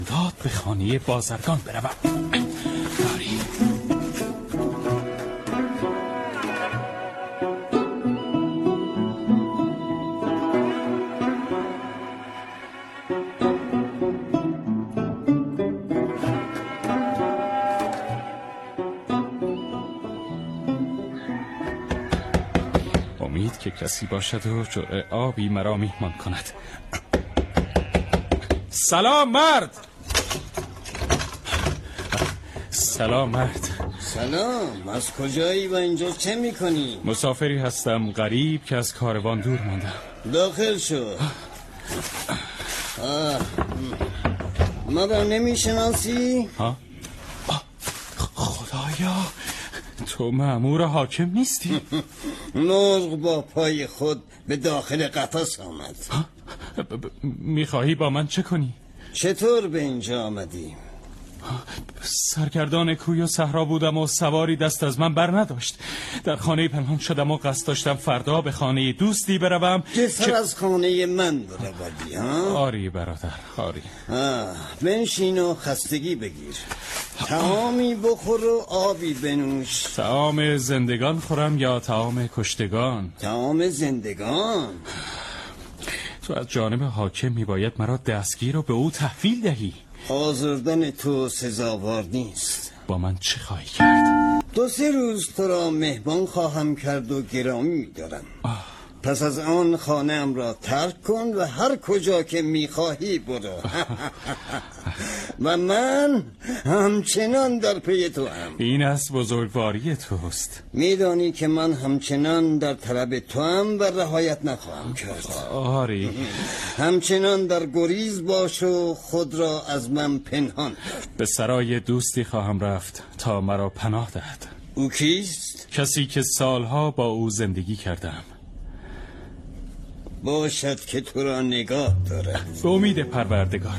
داد به خانه بازرگان بروم. آری. امید که کسی باشد و جرعه آبی مرا میهمان کند. سلام مرد. سلام مرد. سلام، از کجایی و اینجا چه میکنی؟ مسافری هستم غریب که از کاروان دور ماندم. داخل شو. مرا نمیشناسی؟ ها؟ خدایا، تو مأمور حاکم نیستی؟ مرغ با پای خود به داخل قفس آمد. میخواهی با من چه کنی؟ چطور به اینجا آمدی؟ سرگردان کوی و صحرا بودم و سواری دست از من بر نداشت. در خانه پنهان شدم و قصد داشتم فردا به خانه دوستی بروم که سر از خانه من بروی ها؟ آری برادر، آری. بنشین و خستگی بگیر، طعامی بخور و آبی بنوش. طعام زندگان خورم یا طعام کشتگان؟ طعام زندگان. تو از جانب حاکم میباید مرا دستگیر و به او تحویل دهی. آزردن تو سزاوار نیست. با من چه خواهی کرد؟ 2-3 روز تو را مهمان خواهم کرد و گرامی دارم. پس از آن خانه ام را ترک کن و هر کجا که میخواهی برو. و من همچنان در پی تو هم. این از بزرگواری توست. میدانی که من همچنان در طلب تو هم و رهایت نخواهم کرد. آری. همچنان در گریز باش و خود را از من پنهان. به سرای دوستی خواهم رفت تا مرا پناه دهد. او کیست؟ کسی که سالها با او زندگی کردم. باشد که تو را نگاه دارد. به امید پروردگار.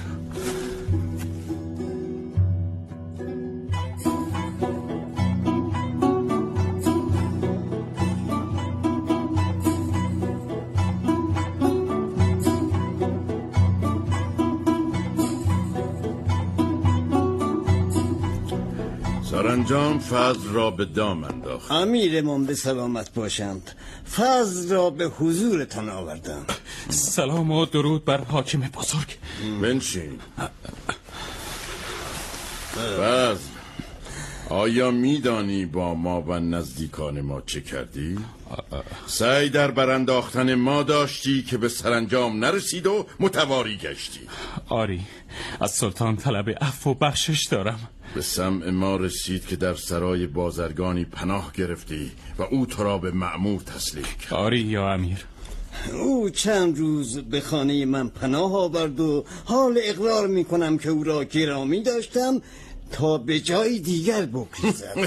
سرانجام فضل را به دام انداخت. امیرمان به سلامت باشند. فضل را به حضورتان آوردم. سلام و درود بر حاکم بزرگ. بنشین. فضل، آیا میدانی با ما و نزدیکان ما چه کردی؟ سعی در برانداختن ما داشتی که به سرانجام نرسید و متواری گشتی. آری، از سلطان طلب عفو و بخشش دارم. به سمع ما رسید که در سرای بازرگانی پناه گرفتی و او تو را به مأمور تسلیم کرد. آری یا امیر. او چند روز به خانه من پناه آورد و حال اقرار میکنم که او را گرامی داشتم تا به جای دیگر بگریزد.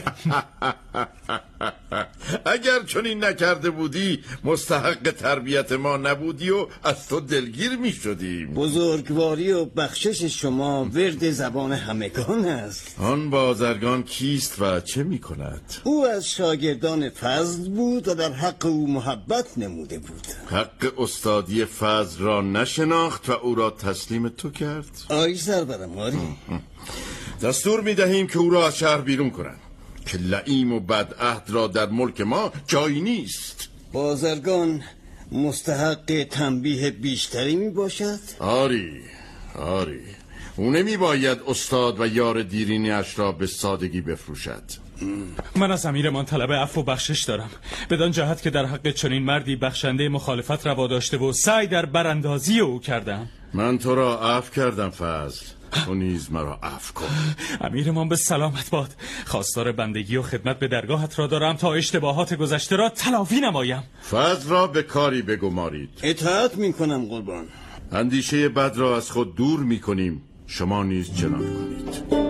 اگر چنین نکرده بودی مستحق تربیت ما نبودی و از تو دلگیر می شدیم. بزرگواری و بخشش شما ورد زبان همگان است. آن بازرگان کیست و چه می کند؟ او از شاگردان فضل بود و در حق او محبت نموده بود. حق استادی فضل را نشناخت و او را تسلیم تو کرد؟ آی سرورم، آری. دستور می دهیم که او را از شهر بیرون کنند که لئیم و بدعهد را در ملک ما جایی نیست. بازرگان مستحق تنبیه بیشتری می باشد؟ آری، او نمی باید استاد و یار دیرینی اش را به سادگی بفروشد. من از امیرمان طلب عفو و بخشش دارم، بدان جهت که در حق چنین مردی بخشنده مخالفت روا داشته و سعی در براندازی او کردم. من تو را عفو کردم فضل، تو نیز مرا عفو کن. امیرمان به سلامت باد. خواستار بندگی و خدمت به درگاهت را دارم تا اشتباهات گذشته را تلافی نمایم. فضل را به کاری بگمارید. اطاعت میکنم قربان. اندیشه بد را از خود دور میکنیم، شما نیز چنان کنید.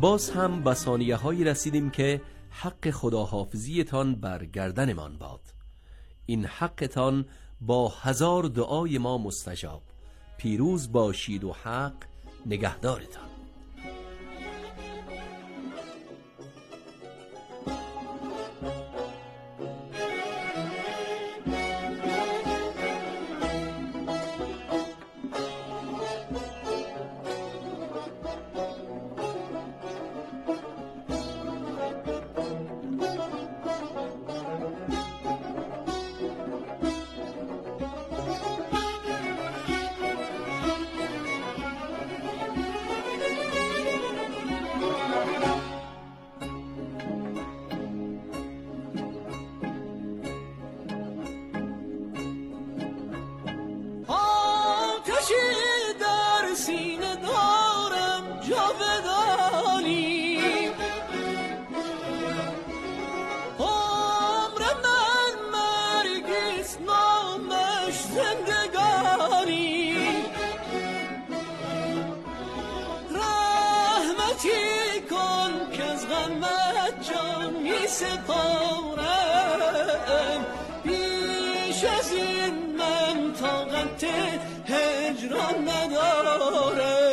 باز هم به ثانیه‌هایی رسیدیم که حق خداحافظیتان بر گردنمان باد. این حقتان با 1000 دعای ما مستجاب. پیروز باشید و حق نگهدارتان. سپارم بیش از این من طاقت هجران ندارم.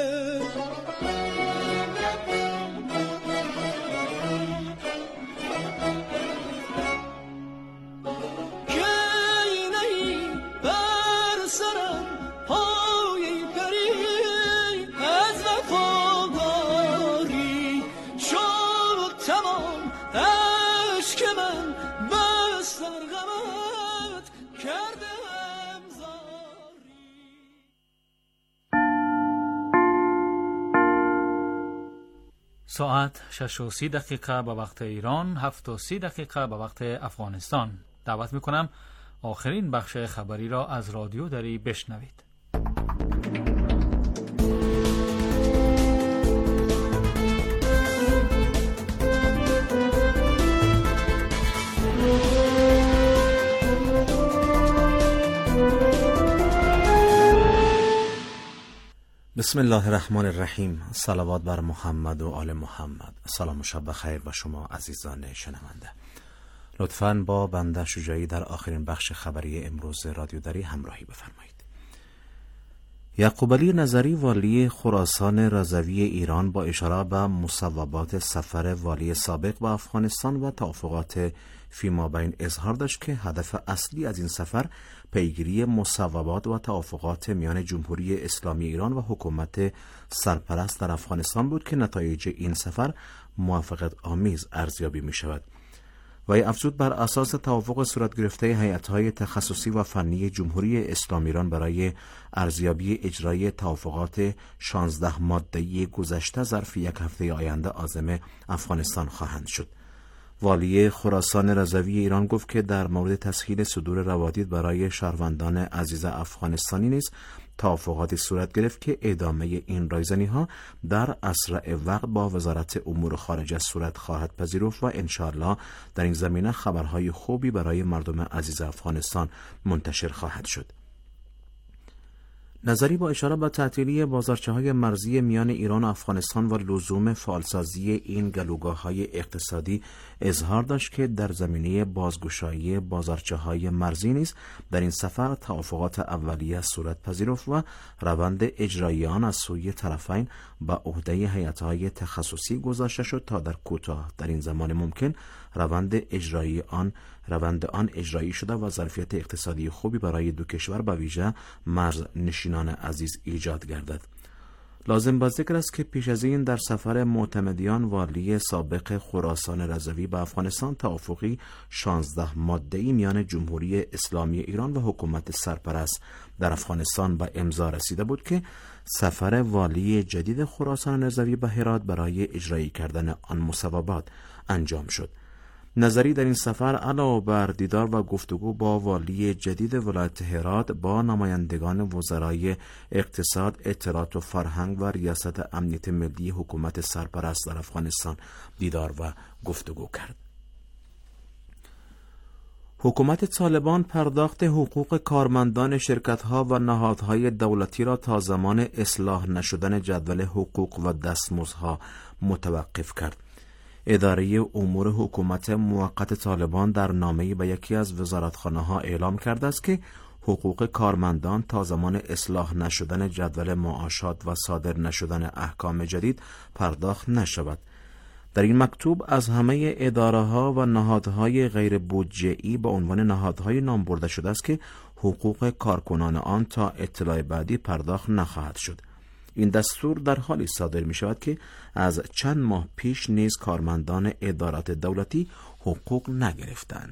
کی نهی بر سرم پای پری از وفاداری شد تمام عشق من بس در غمت کردم زاری. ساعت 6:30 به وقت ایران، 7:30 به وقت افغانستان. دعوت میکنم آخرین بخش خبری را از رادیو دری بشنوید. بسم الله الرحمن الرحیم. صلوات بر محمد و آل محمد. سلام و شب بخیر و شما عزیزان شنونده. لطفاً با بنده شجاعی در آخرین بخش خبری امروز رادیو دری همراهی بفرمایید. یعقوب علی نظری والی خراسان رضوی ایران با اشاره به مصوبات سفر والی سابق به افغانستان و توافقات فیمابین اظهار داشت که هدف اصلی از این سفر پیگیری مصوبات و توافقات میان جمهوری اسلامی ایران و حکومت سرپرست در افغانستان بود که نتایج این سفر موافقت آمیز ارزیابی می شود. و افزود بر اساس توافق صورت گرفته هیئت‌های تخصصی و فنی جمهوری اسلامی ایران برای ارزیابی اجرای توافقات 16 ماده‌ای گذشته ظرف یک هفته آینده عازم افغانستان خواهند شد. والی خراسان رضوی ایران گفت که در مورد تسهیل صدور روادید برای شهروندان عزیز افغانستانی نیز توافقاتی صورت گرفت که ادامه این رایزنی‌ها در اسرع وقت با وزارت امور خارجه صورت خواهد پذیرفت و انشاءالله در این زمینه خبرهای خوبی برای مردم عزیز افغانستان منتشر خواهد شد. نظری با اشاره به تعطیلی بازارچه‌های مرزی میان ایران و افغانستان و لزوم فعالسازی این گلوگاه‌های اقتصادی اظهار داشت که در زمینه بازگشایی بازارچه‌های مرزی نیز در این سفر توافقات اولیه صورت پذیرفت و روند اجرایی آن از سوی طرفین به عهده هیئت‌های تخصصی گذاشته شد تا در کوتاه‌ترین زمان ممکن روند آن اجرایی شده و ظرفیت اقتصادی خوبی برای دو کشور به ویژه مرز نشینان عزیز ایجاد گردد. لازم به ذکر است که پیش از این در سفر معتمدیان والی سابق خراسان رضوی به افغانستان توافقی 16 ماده‌ای میان جمهوری اسلامی ایران و حکومت سرپرست در افغانستان به امضا رسیده بود که سفر والی جدید خراسان رضوی به هرات برای اجرایی کردن آن مصوبات انجام شد. نظری در این سفر علاوه بر دیدار و گفتگو با والی جدید ولایت هرات با نمایندگان وزرای اقتصاد، اطلاعات و فرهنگ و ریاست امنیت ملی حکومت سرپرست در افغانستان دیدار و گفتگو کرد. حکومت طالبان پرداخت حقوق کارمندان شرکت‌ها و نهادهای دولتی را تا زمان اصلاح نشدن جدول حقوق و دستمزدها متوقف کرد. اداره امور حکومت موقت طالبان در نامه‌ای به یکی از وزارتخانه‌ها اعلام کرده است که حقوق کارمندان تا زمان اصلاح نشدن جدول معاشات و صادر نشدن احکام جدید پرداخت نشود. در این مکتوب از همه اداره‌ها و نهادهای غیر بودجه‌ای به عنوان نهادهای نام برده شده است که حقوق کارکنان آن تا اطلاع بعدی پرداخت نخواهد شد. این دستور در حالی صادر می شود که از چند ماه پیش نیز کارمندان ادارات دولتی حقوق نگرفتند.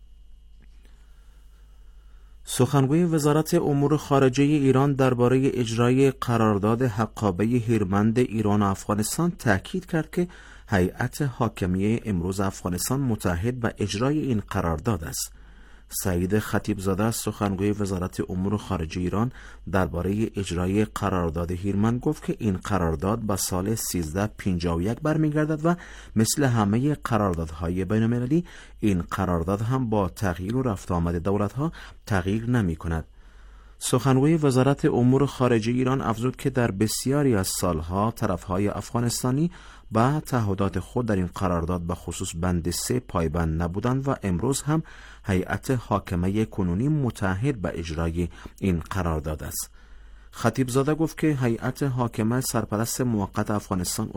سخنگوی وزارت امور خارجه ایران درباره اجرای قرارداد حقابه هیرمند ایران و افغانستان تاکید کرد که هیئت حاکمیه امروز افغانستان متحد به اجرای این قرارداد است. سعید خطیبزاده سخنگوی وزارت امور خارجه ایران درباره اجرای قرارداد هیرمند گفت که این قرارداد به سال 1351 برمیگردد و مثل همه قراردادهای بین‌المللی این قرارداد هم با تغییر و رفت آمد دولت‌ها تغییر نمی‌کند. سخنگوی وزارت امور خارجه ایران افزود که در بسیاری از سالها طرفهای افغانستانی با تعهدات خود در این قرارداد به خصوص بند 3 پایبند نبودند و امروز هم هیئت حاکمه کنونی متحد به اجرای این قرارداد است. خطیبزاده گفت که هیئت حاکمه سرپرست موقت افغانستان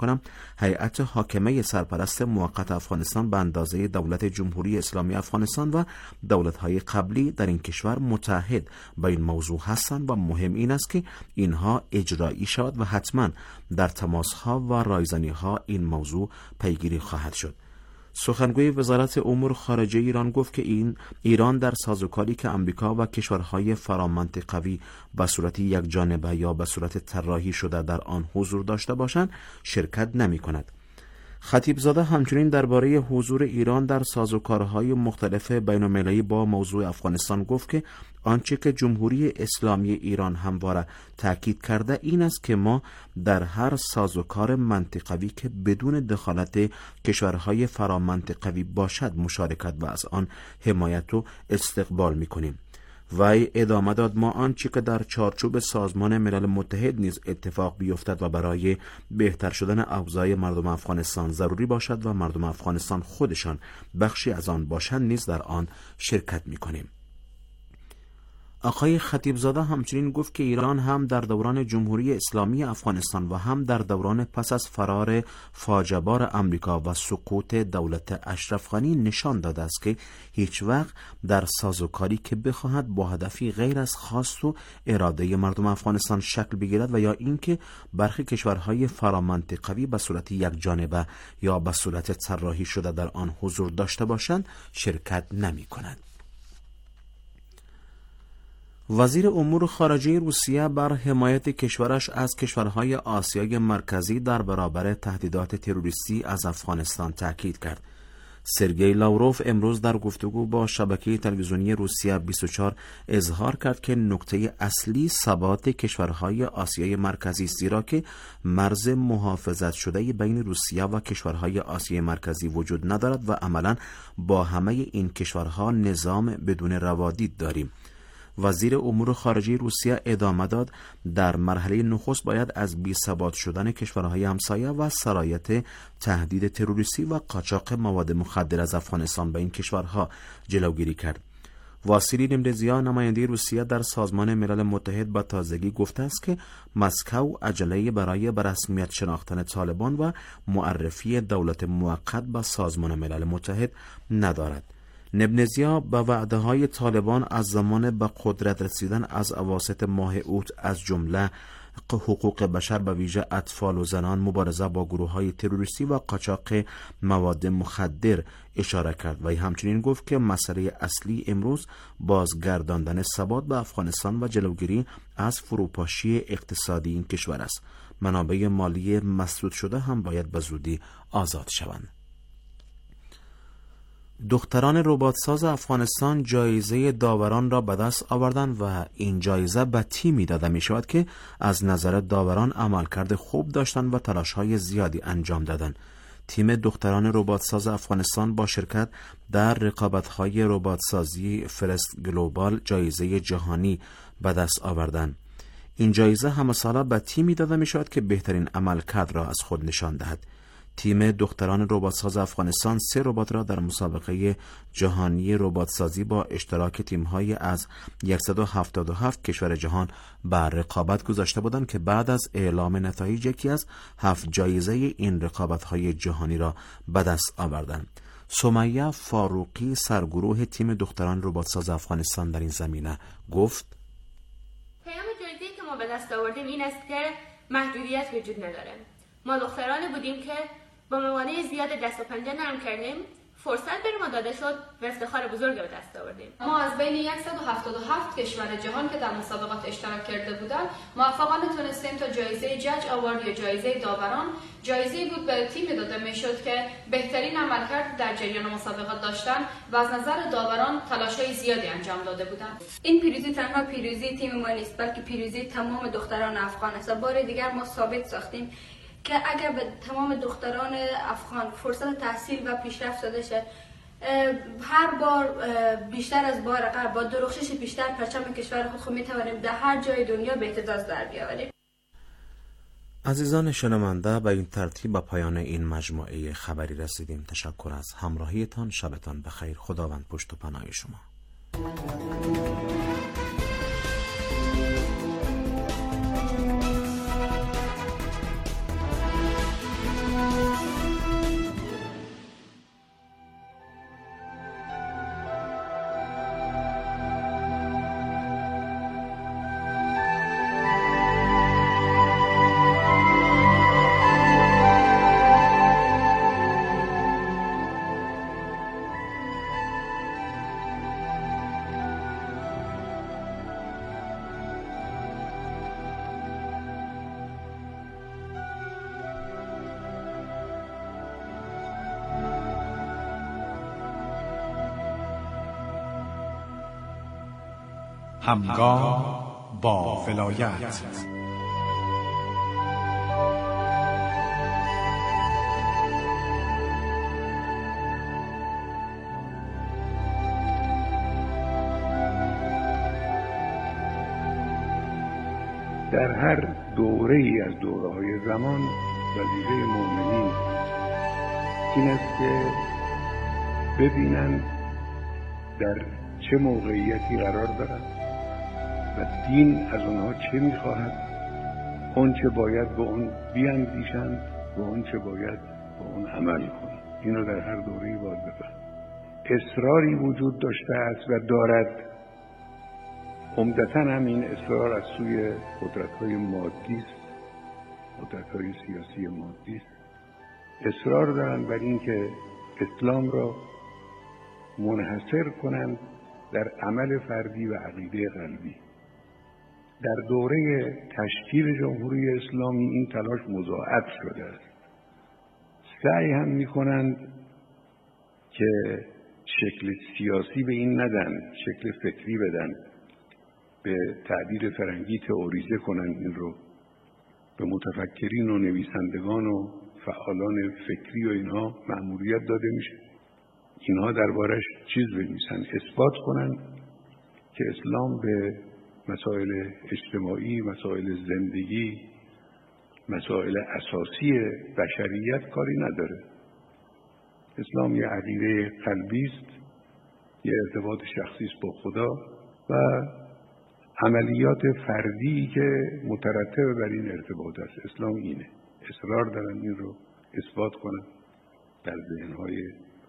هیئت حاکمه سرپرست موقت افغانستان به اندازه دولت جمهوری اسلامی افغانستان و دولت‌های قبلی در این کشور متحد به این موضوع هستند و مهم این است که اینها اجرایی شود و حتما در تماس‌ها و رایزنی‌ها این موضوع پیگیری خواهد شد. سخنگوی وزارت امور خارجه ایران گفت که ایران در سازوکاری که امریکا و کشورهای فرامنطقوی به صورت یکجانبه یا به صورت طراحی شده در آن حضور داشته باشند شرکت نمی کند. خطیبزاده همچنین درباره حضور ایران در سازوکارهای مختلف بین‌المللی با موضوع افغانستان گفت که آنچه که جمهوری اسلامی ایران همواره تاکید کرده این است که ما در هر سازوکار منطقوی که بدون دخالت کشورهای فرامنطقوی باشد مشارکت و از آن حمایت و استقبال می‌کنیم. وی ادامه داد ما آنچه که در چارچوب سازمان ملل متحد نیز اتفاق بیفتد و برای بهتر شدن اوضاع مردم افغانستان ضروری باشد و مردم افغانستان خودشان بخشی از آن باشند نیز در آن شرکت می‌کنیم. آقای خطیبزاده همچنین گفت که ایران هم در دوران جمهوری اسلامی افغانستان و هم در دوران پس از فرار فاجعه‌بار امریکا و سقوط دولت اشرف غنی نشان داده است که هیچ وقت در سازوکاری که بخواهد با هدفی غیر از خواست و اراده مردم افغانستان شکل بگیرد و یا اینکه برخی کشورهای فرامنطقوی به صورت یکجانبه یا به صورت طراحی شده در آن حضور داشته باشند شرکت نمی‌کند. وزیر امور خارجه روسیه بر حمایت کشورش از کشورهای آسیای مرکزی در برابر تهدیدات تروریستی از افغانستان تاکید کرد. سرگئی لاوروف امروز در گفتگو با شبکه تلویزیونی روسیه 24 اظهار کرد که نکته اصلی ثبات کشورهای آسیای مرکزی زیرا که مرز محافظت شده بین روسیه و کشورهای آسیای مرکزی وجود ندارد و عملاً با همه این کشورها نظام بدون روادید داریم. وزیر امور خارجه روسیه ادامه داد در مرحله نخست باید از بی‌ثبات شدن کشورهای همسایه و سرایت تهدید تروریستی و قاچاق مواد مخدر از افغانستان به این کشورها جلوگیری کرد. واسیلی نمرزیا نماینده روسیه در سازمان ملل متحد به تازگی گفته است که مسکو عجله برای به رسمیت شناختن طالبان و معرفی دولت موقت به سازمان ملل متحد ندارد. نبنزیا به وعده‌های طالبان از زمان به قدرت رسیدن از اواسط ماه اوت از جمله حقوق بشر به ویژه اطفال و زنان، مبارزه با گروه‌های تروریستی و قاچاق مواد مخدر اشاره کرد و همچنین گفت که مسئله اصلی امروز بازگرداندن ثبات به افغانستان و جلوگیری از فروپاشی اقتصادی این کشور است. منابع مالی مسدود شده هم باید به زودی آزاد شوند. دختران رباتساز افغانستان جایزه داوران را به دست آوردند و این جایزه به تیمی داده می شود که از نظر داوران عملکرد خوب داشتند و تلاش‌های زیادی انجام دادند. تیم دختران رباتساز افغانستان با شرکت در رقابت‌های رباتسازی فرست گلوبال جایزه جهانی به دست آوردند. این جایزه همه ساله به تیمی داده می‌شود که بهترین عملکرد را از خود نشان دهد. تیم دختران رباتساز افغانستان 3 ربات را در مسابقه جهانی رباتسازی با اشتراک تیم‌های از 177 کشور جهان بر رقابت گذاشته بودند که بعد از اعلام نتایج یکی از 7 جایزه این رقابت‌های جهانی را به دست آوردند. سمیه فاروقی سرگروه تیم دختران رباتساز افغانستان در این زمینه گفت: پیام جدیدی که ما به دست آوردیم این است که محدودیت وجود نداره. ما دخترانی بودیم که با موانع زیاد دست و پنجه نرم کردیم، فرصت به ما داده شد و افتخار بزرگ به دست آوردیم. ما از بین 177 کشور جهان که در مسابقات اشتراک کرده بودند موفقانه تونستیم تا جایزه جج آوارد یا جایزه داوران، جایزه بود به تیم داده میشد که بهترین عملکرد در جریان مسابقات داشتن و از نظر داوران تلاش‌های زیادی انجام داده بودند. این پیروزی تنها پیروزی تیم ما نیست، بلکه پیروزی تمام دختران افغان است. بار دیگر ما ثابت ساختیم که اگر به تمام دختران افغان فرصت تحصیل و پیشرفت داده شد، هر بار بیشتر از بار قبل با درخشش بیشتر پرچم کشور خود میتوانیم در هر جای دنیا به اعتزاز در بیاوریم. عزیزان شنونده، به این ترتیب به پایان این مجموعه خبری رسیدیم. تشکر از همراهیتان. شبتان بخیر. خداوند پشت و پناه شما. همگام با ولایت. در هر دوره ای از دوره‌های زمان وظیفه مؤمنین این است که ببینند در چه موقعیتی قرار دارند و دین از آنها چه می‌خواهد، اون چه باید به اون بیاندیشند و اون چه باید به اون عمل کنند. اینو در هر دوره‌ای باید بفهمند. اصراری وجود داشته است و دارد، عمدتاً هم این اصرار از سوی قدرت‌های مادی است، قدرت‌های سیاسی مادی است. اصرار دارند بر این که اسلام را منحصر کنند در عمل فردی و عقیده قلبی. در دوره تشکیل جمهوری اسلامی این تلاش مضاعف شده است. سعی هم می‌کنند که شکل سیاسی به این ندن، شکل فکری بدن، به تعبیر فرنگی تئوریزه کنند. این رو به متفکرین و نویسندگان و فعالان فکری و اینها مأموریت داده میشه. اینها دربارش چیز بنویسن، اثبات کنند که اسلام به مسائل اجتماعی، مسائل زندگی، مسائل اساسی بشریت کاری نداره. اسلام یه عقیده قلبی است، یه ارتباط شخصی است با خدا و عملیات فردی که مترتب بر این ارتباط است. اسلام اینه. اصرار دارن این رو اثبات کنن در ذهن‌های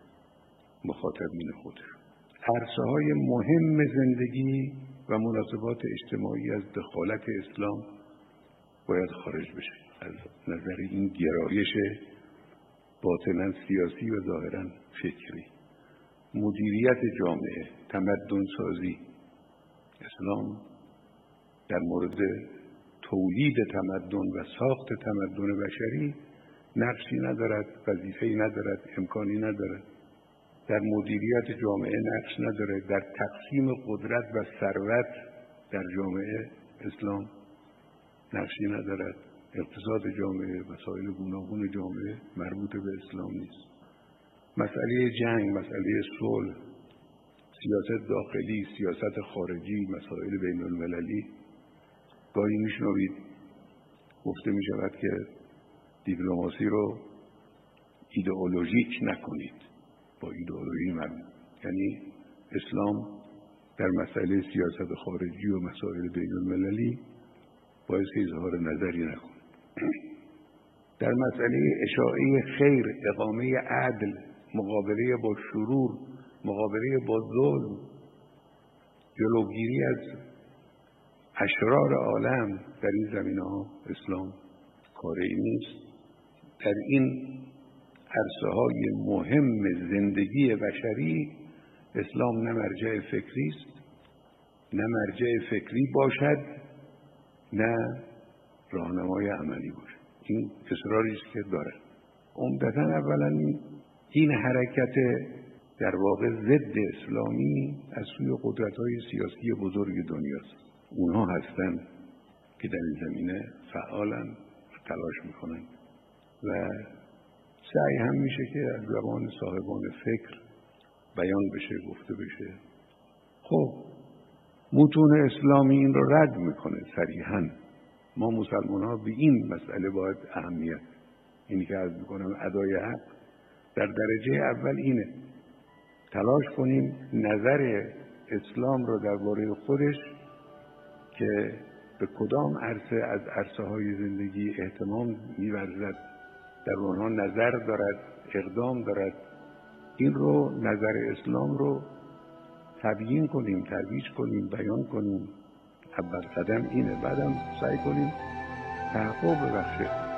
مخاطبین خودشون. عرصه‌های مهم زندگی و مناسبات اجتماعی از دخالت اسلام باید خارج بشه. از نظر این گرایش باطناً سیاسی و ظاهراً فکری. مدیریت جامعه، تمدن سازی. اسلام در مورد تولید تمدن و ساخت تمدن بشری نقشی ندارد، وظیفه‌ای ندارد، امکانی ندارد. در مدیریت جامعه نقش نداره. در تقسیم قدرت و ثروت در جامعه اسلام نقشی ندارد، اقتصاد جامعه، مسائل گوناگون جامعه مربوط به اسلام نیست. مسئله جنگ، مسئله صلح، سیاست داخلی، سیاست خارجی، مسائل بین المللی، گاهی میشنوید گفته می شود که دیپلماسی رو ایدئولوژیک نکنید، با ایدئولوژی یعنی اسلام در مسئله سیاست خارجی و مسائل بین المللی باعث اظهار نظری نکنه. در مسئله اشاعه خیر، اقامه عدل، مقابله با شرور، مقابله با ظلم، جلوگیری از اشرار عالم، در این زمینه‌ها اسلام کاری نیست. در این عرصه‌های مهم زندگی بشری اسلام نه مرجع فکری است، نه مرجع فکری باشد، نه راهنمای عملی باشد. این اصراری است که داره. عمدتاً اولا این حرکت در واقع ضد اسلامی از سوی قدرت‌های سیاسی بزرگ دنیاست. اونها هستند که در این زمینه فعالن، تلاش میکنن و سعی هم میشه که از زبان صاحبان فکر بیان بشه، گفته بشه. خب متون اسلامی این رو رد میکنه صریحاً. ما مسلمان ها به این مسئله باید اهمیت، اینی که عرض میکنم ادای حق در درجه اول اینه، تلاش کنیم نظر اسلام رو درباره خودش که به کدام عرصه از عرصه‌های زندگی اهتمام می‌ورزد، در اونها نظر دارد، اقدام دارد، این رو نظر اسلام رو تبیین کنیم، ترویج کنیم، بیان کنیم. اول قدم اینه، بعدم سعی کنیم تحقق ببخشه.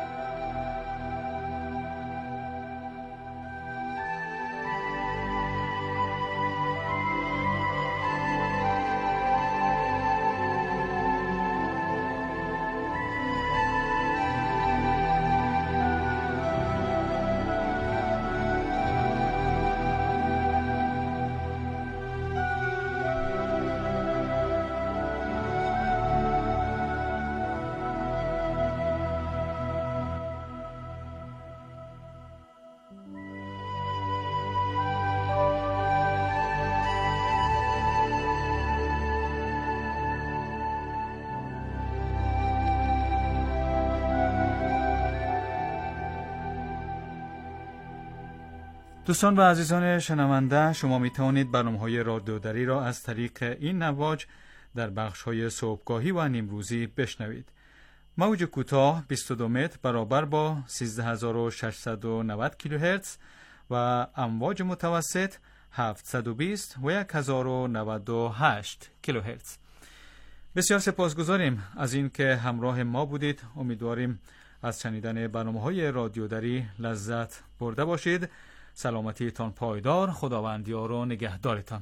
دوستان و عزیزان شنونده، شما می توانید برنامه‌های رادیودری را از طریق این نواج در بخش‌های صبحگاهی و نیمروزی بشنوید. موج کوتاه 22 متر برابر با 13690 کیلوهرتز و امواج متوسط 720 و 1098 کیلوهرتز. بسیار سپاسگزاریم از اینکه همراه ما بودید. امیدواریم از شنیدن برنامه‌های رادیودری لذت برده باشید. سلامتیتان پایدار، خداوند یار و نگهدارتان.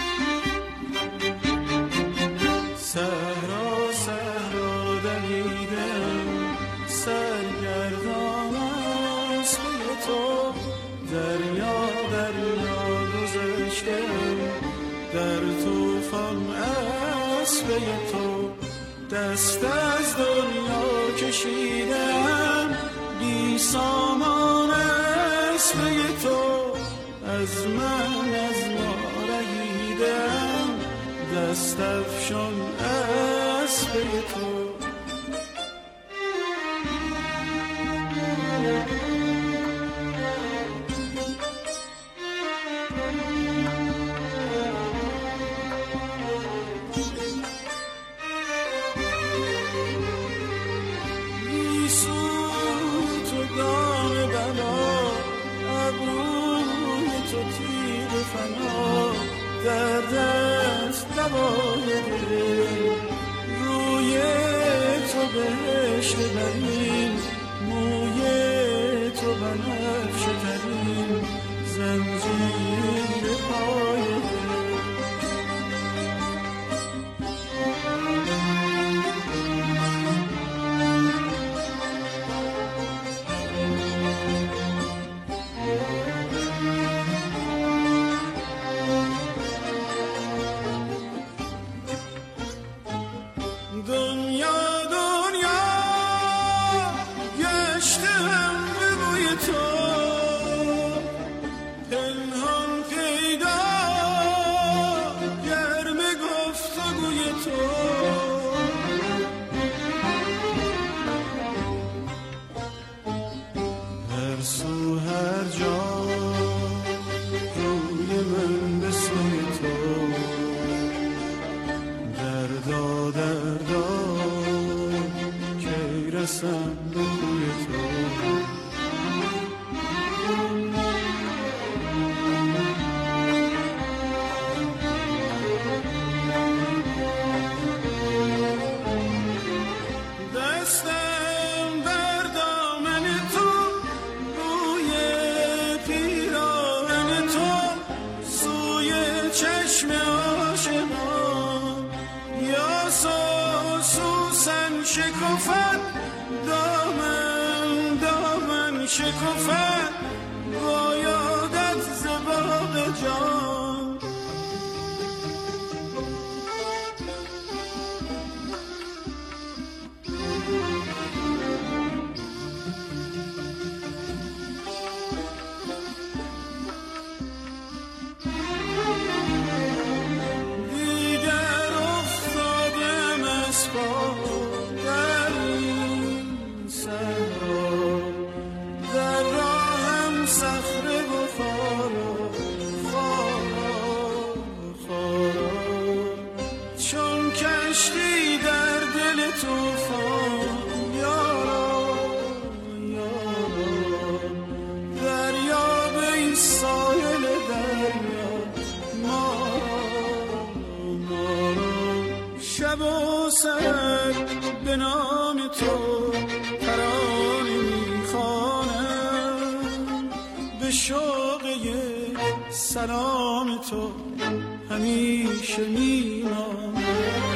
صحرا صحرا دویدم، سرگردان است به تو، دریا دریا گذشتم، در طوفان است به تو، دست از دنیا کشیدم، بی سامان است به تو، از من از ما رهیدم، دست افشان است به تو. در دست دوای دل، روی تو بهشت برین، موی تو بنفشه ترین، زنجیر پای برسم به کوی تو. شکفت دامن شکفت بایادت ز باغ جان. دیگر افتادم از پا به نام تو ترانه میخوانم، به شوق یک سلام تو همیشه میمانم.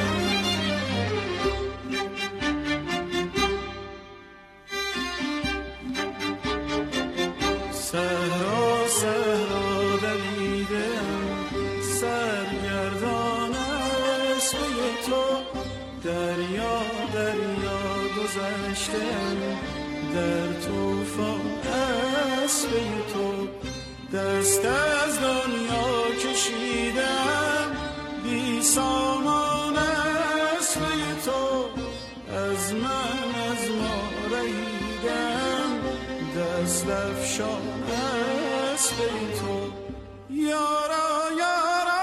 صحرا صحرا دویدم سرگردان است به تو، دریا دریا گذشتم در طوفان اسب تو، دست از دنیا کشیدم بی سامان اسب تو، از من از ما رهیدم دست افشان اسب تو. یارا یارا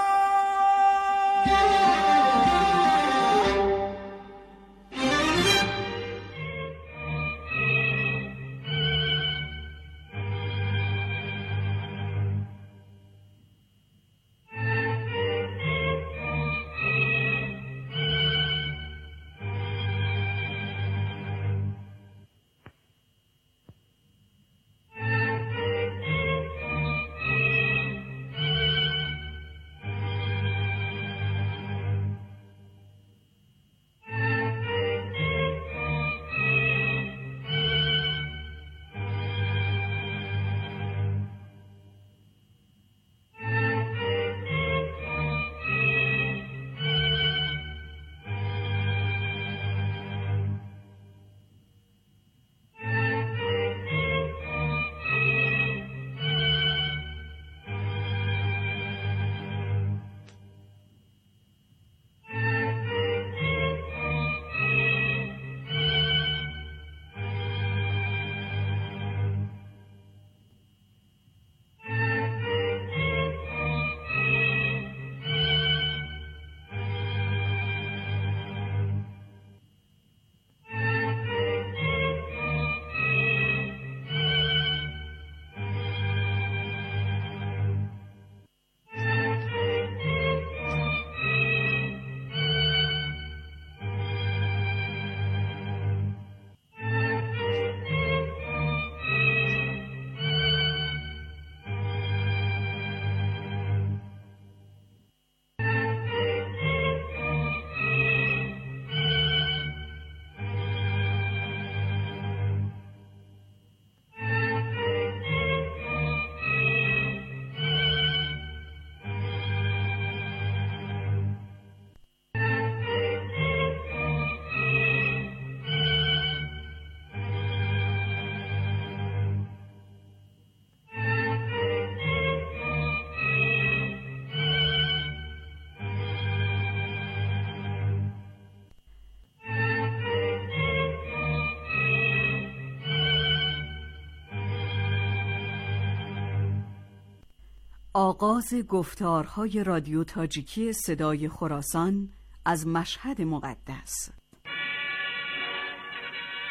آغاز گفتارهای رادیو تاجیکی صدای خراسان از مشهد مقدس.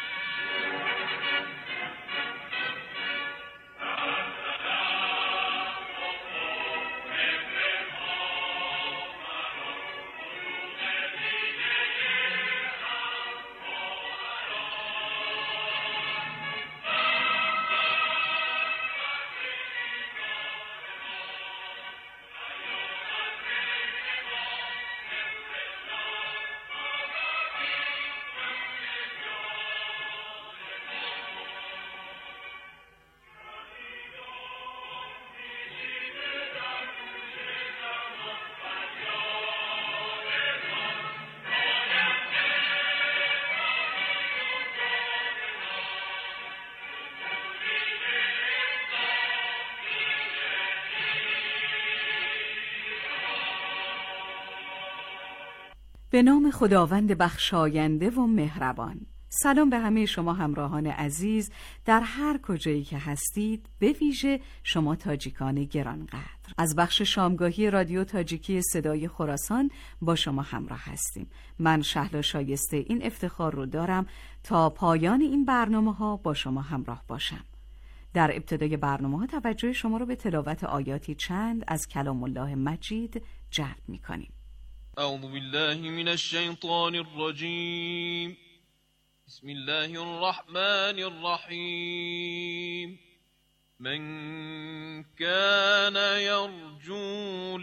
به نام خداوند بخشاینده و مهربان. سلام به همه شما همراهان عزیز در هر کجایی که هستید، به ویژه شما تاجیکان گرانقدر. از بخش شامگاهی رادیو تاجیکی صدای خراسان با شما همراه هستیم. من شهلا شایسته این افتخار رو دارم تا پایان این برنامه‌ها با شما همراه باشم. در ابتدای برنامه‌ها توجه شما رو به تلاوت آیاتی چند از کلام الله مجید جلب می‌کنیم. اعوذ بالله من الشیطان الرجیم. بسم الله الرحمن الرحیم. من كان يرجو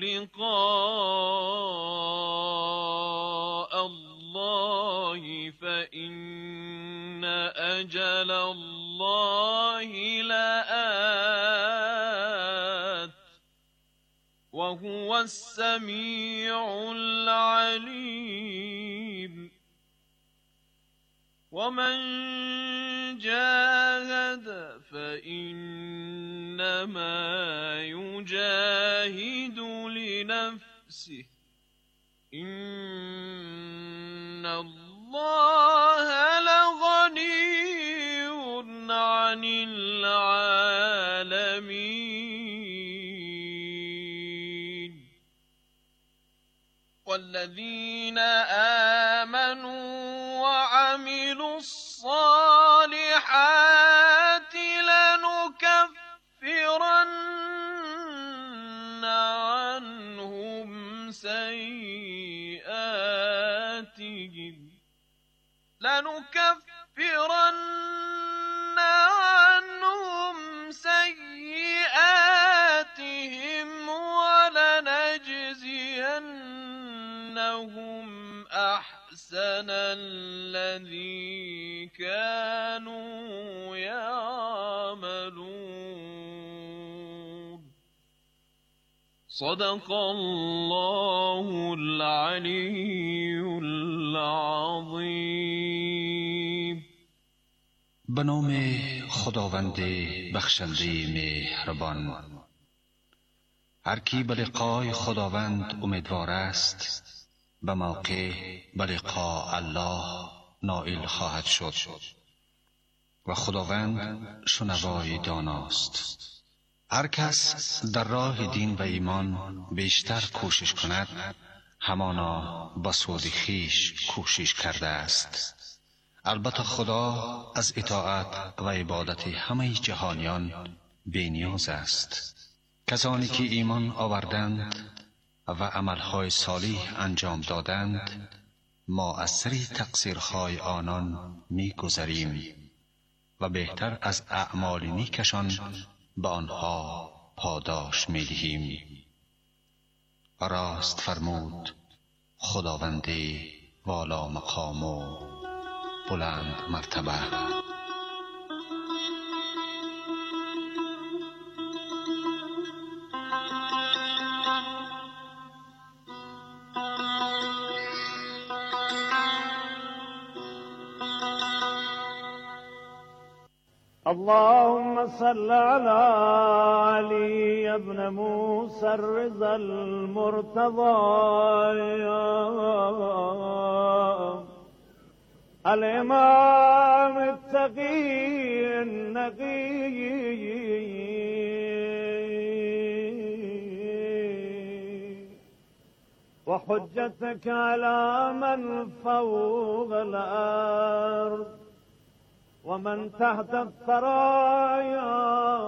لقاء الله فإن أجل الله لآت وهو السميع العليم. ومن جاهد فإنما يجاهد لنفسه إن الله لغني عن العالمين. والذين آمنوا وعملوا الصالحات لنكفرن عنهم سيئاتهم ولنجزينهم أحسن الذي كانوا يعملون. صدق الله العلي العظيم. به نام خداوند بخشنده مهربان. هر کی به لقای خداوند امیدوار است به موقع به لقاء الله نائل خواهد شد و خداوند شنوای داناست. هر کس در راه دین و ایمان بیشتر کوشش کند، همانا به سود خویش کوشش کرده است. البته خدا از اطاعت و عبادت همه جهانیان بی‌نیاز است. کسانی که ایمان آوردند و عملهای صالح انجام دادند، ما از سر تقصیرهای آنان می‌گذریم و بهتر از اعمال نیکشان به آنها پاداش می‌دهیم. راست فرمود خداوند والا مقام و بلند مرتبه. اللهم صل على علي ابن موسى الرضا المرتضى الإمام التقي النقي وحجتك على من فوق الأرض ومن تحت الثرايا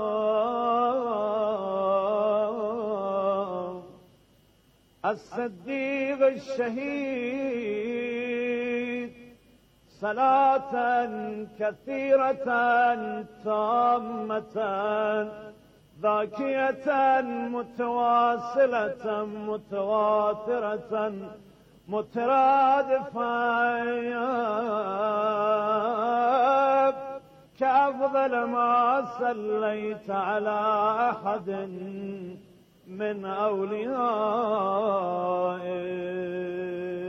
الصديق الشهيد صلاة كثيرة تامة ذاكية متواصلة متواترة مترادفة كأفضل ما صليت على أحد من أوليائك.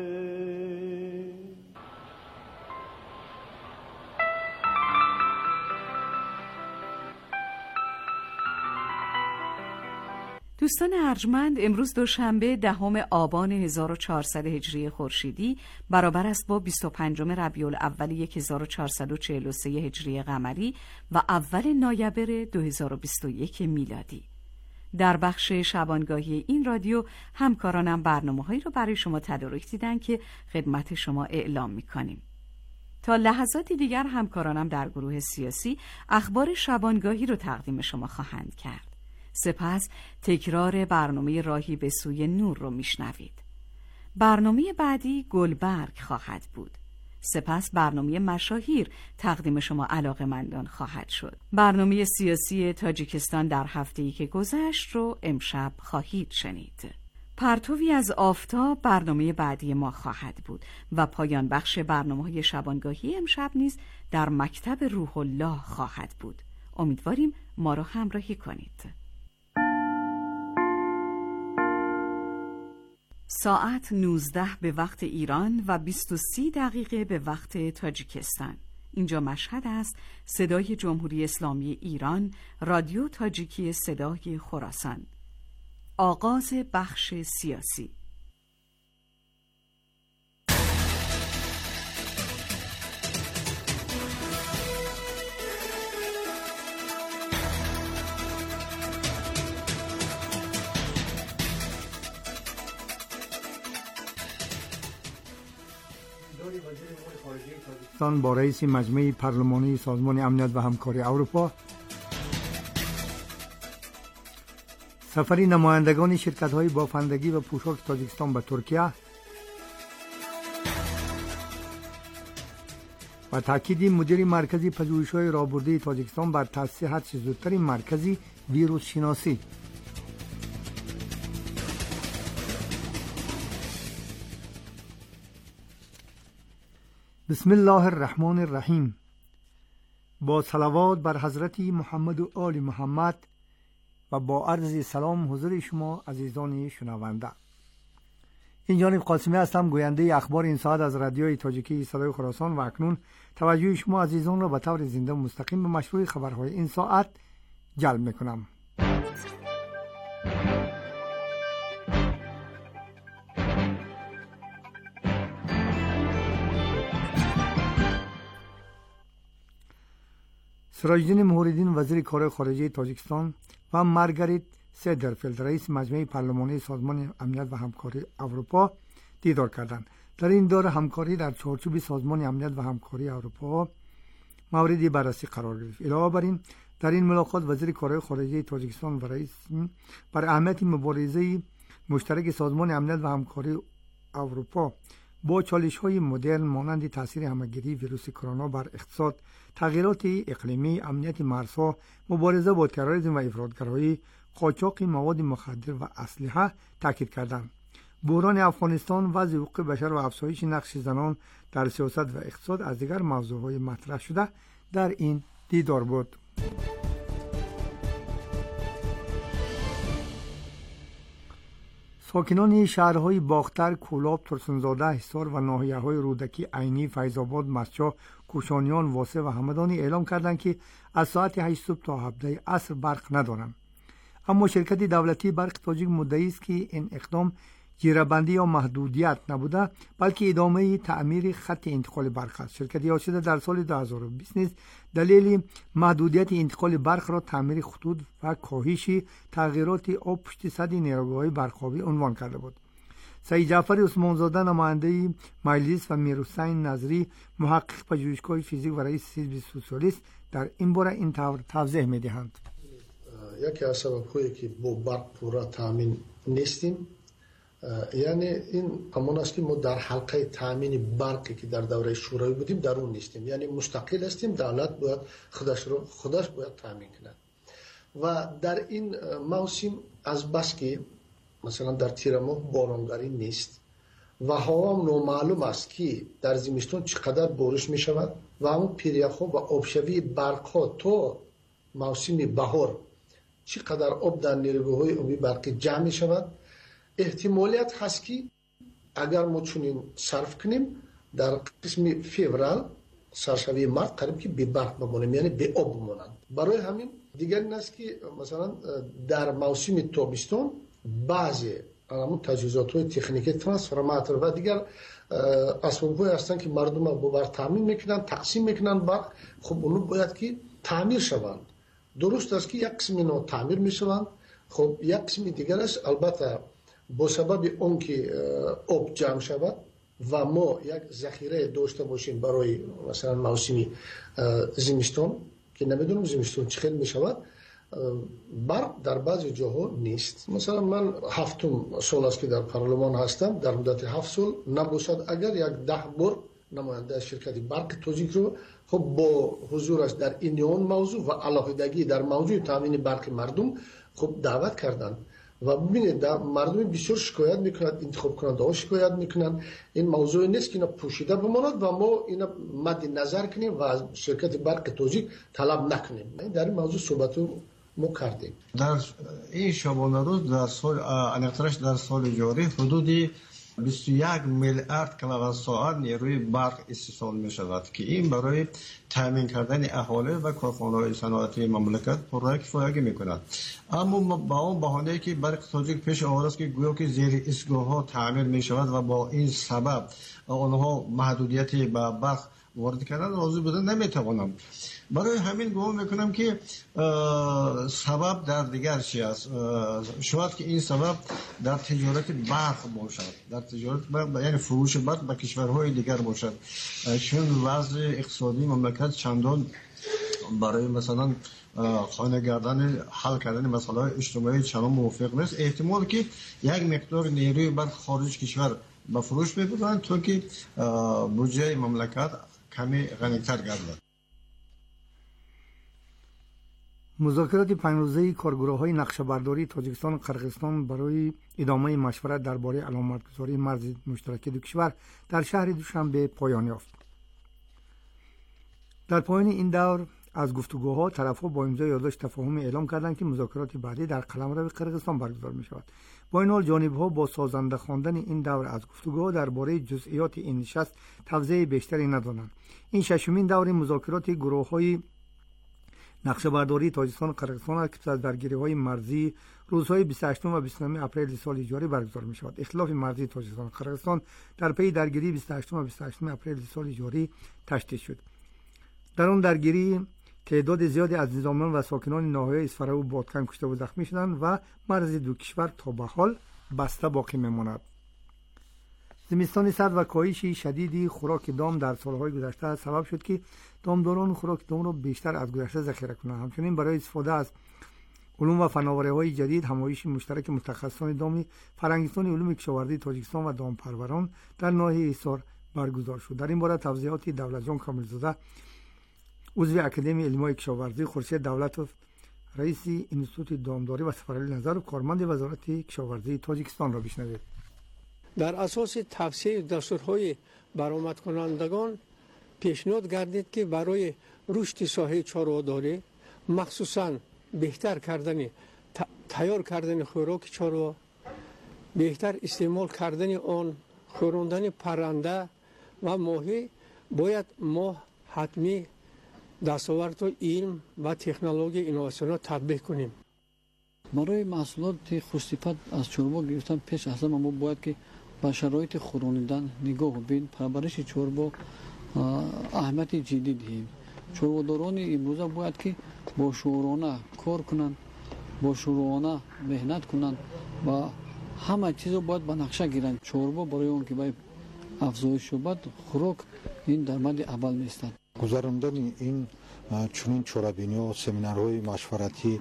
دوستان ارجمند، امروز دوشنبه 10 آبان 1400 هجری خورشیدی برابر است با 25 ربیع الاول 1443 هجری قمری و اول نوامبر 2021 میلادی. در بخش شبانگاهی این رادیو همکارانم برنامه‌هایی رو برای شما تدارک دیدن که خدمت شما اعلام می‌کنیم. تا لحظاتی دیگر همکارانم در گروه سیاسی اخبار شبانگاهی رو تقدیم شما خواهند کرد. سپس تکرار برنامه راهی به سوی نور رو میشنوید. برنامه بعدی گلبرگ خواهد بود. سپس برنامه مشاهیر تقدیم شما علاقه‌مندان خواهد شد. برنامه سیاسی تاجیکستان در هفته‌ای که گذشت رو امشب خواهید شنید. پرتوی از آفتاب برنامه بعدی ما خواهد بود و پایان بخش برنامه‌های شبانگاهی امشب نیز در مکتب روح الله خواهد بود. امیدواریم ما را همراهی کنید. ساعت 19 به وقت ایران و 23 دقیقه به وقت تاجیکستان. اینجا مشهد است. صدای جمهوری اسلامی ایران، رادیو تاجیکی صدای خراسان. آغاز بخش سیاسی. با رئیس مجمع پارلمانی سازمان امنیت و همکاری اروپا، سفری نمایندگان شرکت‌های بافندگی و پوشاک تاجیکستان به ترکیه و تاکید مدیر مرکزی پژوهش‌های راهبردی تاجیکستان بر تأسیس هر چه زودتر مرکزی ویروس شناسی. بسم الله الرحمن الرحیم. با صلوات بر حضرت محمد و آل محمد و با عرض سلام حضور شما عزیزان شنونده. این جانب قاسمی هستم، گوینده اخبار این ساعت از رادیوی تاجیکی صدای خراسان و اکنون توجه شما عزیزان را به طور زنده و مستقیم به مشروع خبرهای این ساعت جلب میکنم. سراج‌الدین موریدین وزیر کار خارجه تاجیکستان و مارگریت سیدرفیلد رئیس مجمع پارلمانی سازمان امنیت و همکاری اروپا دیدار کردند. در این دور همکاری در چارچوب سازمان امنیت و همکاری اروپا موردی بررسی قرار گرفت. علاوه بر این در این ملاقات وزیر کار خارجه تاجیکستان و رئیس بر اهمیت مبارزه مشترک سازمان امنیت و همکاری اروپا با چالش‌های مدرن مانند تاثیر همگیری ویروس کرونا بر اقتصاد، تغییرات اقلیمی، امنیت مرزها، مبارزه با تروریسم و افراطگرایی، قاچاق مواد مخدر و اسلحه تاکید کردند. بحران افغانستان، وضع حقوق بشر و افزایش نقش زنان در سیاست و اقتصاد از دیگر موضوعهای مطرح شده در این دیدار بود. ساکنان شهرهای باختر، کولاب، ترسنزاده، حصار و ناحیه‌های رودکی، عینی، فیض‌آباد، مسجد، کوشانیان، واسه و همدانی اعلام کردند که از ساعت 8 صبح تا 17 عصر برق ندارند. اما شرکت دولتی برق تاجیک مدعی است که این اقدام جیره‌بندی یا محدودیت نبوده بلکه ادامه تعمیر خط انتقال برق است. شرکت یاشده در سال 2020 نیز دلیل محدودیت انتقال برق را تعمیر خطوط و کاهش تغییرات آب پشت سد نیروگاه‌های برق‌آبی عنوان کرده بود. سعید جعفر عثمانزاده نماینده مجلس و میرحسین نظری محقق پژوهشگاه فیزیک و رئیس حزب سوسیالیست در این باره این توضیح می‌دهند. یکی از سبب‌هایی که با برق پورا تامین نیستیم، یعنی این همان است که ما در حلقه تامین برقی که در دوره شوروی بودیم در اون نیستیم، یعنی مستقل هستیم. دولت باید خودش باید تامین کنه و در این موسم از بس که مثلا در تیر ماه بارانگری نیست و هوا نامعلوم است که در زمستون چقدر بارش می شود و همون پیریخ و آبشوی برق ها تا موسم بهار چقدر آب در نیروگاه‌های آبی برقی جمع می شود. احتمالیت هست که اگر ما چنین صرف کنیم در قسم فوریه سرشوی مرد قریب که به برق بمونیم، یعنی به آب بمونند. برای همین دیگر این است که مثلا در موسم تابستان بعضی همون تجهیزات‌های تکنیکی ترانسفورماتور و دیگر اسباب‌های هستند که مردم با برق تامین میکنن، تقسیم میکنن برق. خب اونو باید که تعمیر شوند. درست است که یک قسم اینا تعمیر میشوند، خب یک قسم دیگر است البته با سبب اون که آب جمع شود و ما یک ذخیره داشته باشیم برای مثلا موسم زمستان که نمیدونم زمستان چه خیلی میشود، برق در بعضی جاها نیست. مثلا من 7 سال است که در پارلمان هستم، در مدت 7 سال نباشد اگر یک 10 بار نماینده شرکت برق تاجیک رو خب با حضورش در این موضوع و علاقه‌داری در موضوع تامین برق مردم خب دعوت کردند و ببینید مردم بسیار شکایت میکنند، انتخاب کننده ها شکایت میکنند. این موضوع نیست که اینا پوشیده بماند و ما اینا مد نظر کنیم و از شرکت برق تاجیک طلب نکنیم. در این موضوع صحبت ما کردیم. در این شبانه روز در سال جاری حدودی 21 میلیارد کیلووات ساعت نیروی برق استحصال می شود که این برای تامین کردن اهالی و کارخانه‌های صنعتی مملکت پررای کفایت می کند. اما با اون بهانه‌ای که برق تاجیک پیش آورده است که گویا که زیر ایستگاه‌ها تعمیر می شود و با این سبب آنها محدودیتی به برق وارد کردن راضی بودن نمی توانم. برای همین گمان میکنم که سبب در دیگر چی است. شاید که این سبب در تجارت برق باشد، در تجارت برق یعنی فروش برق به کشورهای دیگر باشد، چون وضع اقتصادی مملکت چندان برای مثلا خانه گردن حل کردن مسائل اجتماعی چندان موافق نیست. احتمال که یک مقدار نیروی برق خارج کشور به فروش ببرند تا که بودجه مملکت کمی غنی‌تر گردد. مذاکرات 5 روزه کارگروه‌های نقشه‌برداری تاجیکستان و قرقیزستان برای ادامه مشورت درباره علامتگذاری مرز مشترک دو کشور در شهر دوشنبه پایان یافت. در پایان این دور از گفتگوها طرف‌ها با امضای یادداشت تفاهم اعلام کردند که مذاکرات بعدی در قلمرو قرقیزستان برگزار می‌شود. با این حال جانب‌ها با سازنده خواندن این دور از گفتگوها درباره جزئیات این نشست توضیح بیشتری ندادند. این ششمین دور مذاکرات گروه‌های نقشه‌برداری تاجیکستان و قرقیزستان است که پس از درگیری‌های مرزی روزهای 28 و 29 اپریل سال جاری برگزار می‌شود. اختلاف مرزی تاجیکستان و قرقیزستان در پی درگیری 28 و 28 اپریل سال جاری تشدید شد. در آن درگیری تعداد زیادی از نظامیان و ساکنان ناحیه اصفهان و بادکن کشته و زخمی شدند و مرز دو کشور تا به حال بسته باقی می‌ماند. زمستان سرد و کاهش شدیدی خوراک دام در سالهای گذشته سبب شد که دامداران خوراک دام را بیشتر از گذشته ذخیره کنند. همچنین برای استفاده از علوم و فناوری‌های جدید همایش مشترک متخصصان دام فرنگستان علوم کشاورزی تاجیکستان و دامپروران در ناحیه ایسار برگزار شد. در این باره توضیحات دولتجان کاملزاده عضو اکادمی علوم‌های کشاورزی، خورشید دولتوف رئیس انستیتوت دامداری و سفرعلی نظر و کارمند وزارت کشاورزی تاجیکستان را بشنوید. در اساس توسعه دستورهای برآمد کنندگان پیشنهاد گردید که برای رشد ساحه چاره‌داری مخصوصاً بهتر کردن تیار کردن خوراک چاره‌ها، بهتر استعمال کردن آن، خوراندن پرنده و ماهی باید ما حتمی دستاورد و علم و تکنولوژی اینواسیون را تطبیق کنیم. برای محصولات خوش‌صفت از چربا گرفتن پیش از همه ما باید که با شرایط خوراندن نگاه بین پرورش چربا اهمیت جدی دهیم. چرباداران امروزه باید که با شورانه کار کنند، با شورانه مهنت کنند و همه چیز رو باید به نقشه گیرند. چربا برای اون که باید افزایش شود خوراک این در مد اول نیستند. گذراندن این چنین چورابینی و سمینارهای مشورتی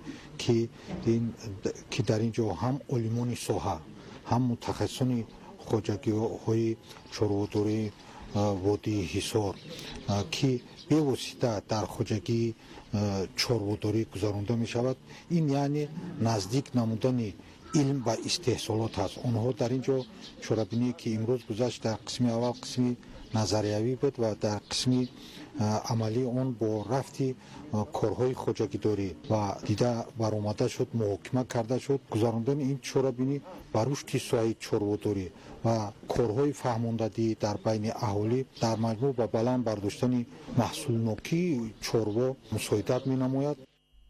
که در اینجا هم علمان ساحه هم متخصصان خوجگی‌های چرباداری وادی حصار که به واسطه در خوجگی چرباداری گذرانده می شود، این یعنی نزدیک نمودن علم و استحصالات است. آنها در اینجا چورابینی که امروز گذشت در قسم اول قسمی نظریوی بود و در قسمی عملی اون با رفتی کارهای خوجاگیداری و دیده برآمده شد، محاکمه کرده شد. گذراندن این چورابینی بر رشد ساحه چاروداری و کارهای فهماندهی در بین اهالی در مجموع به بلند برداشتن محصولناکی چوروا مساعدت می‌نماید.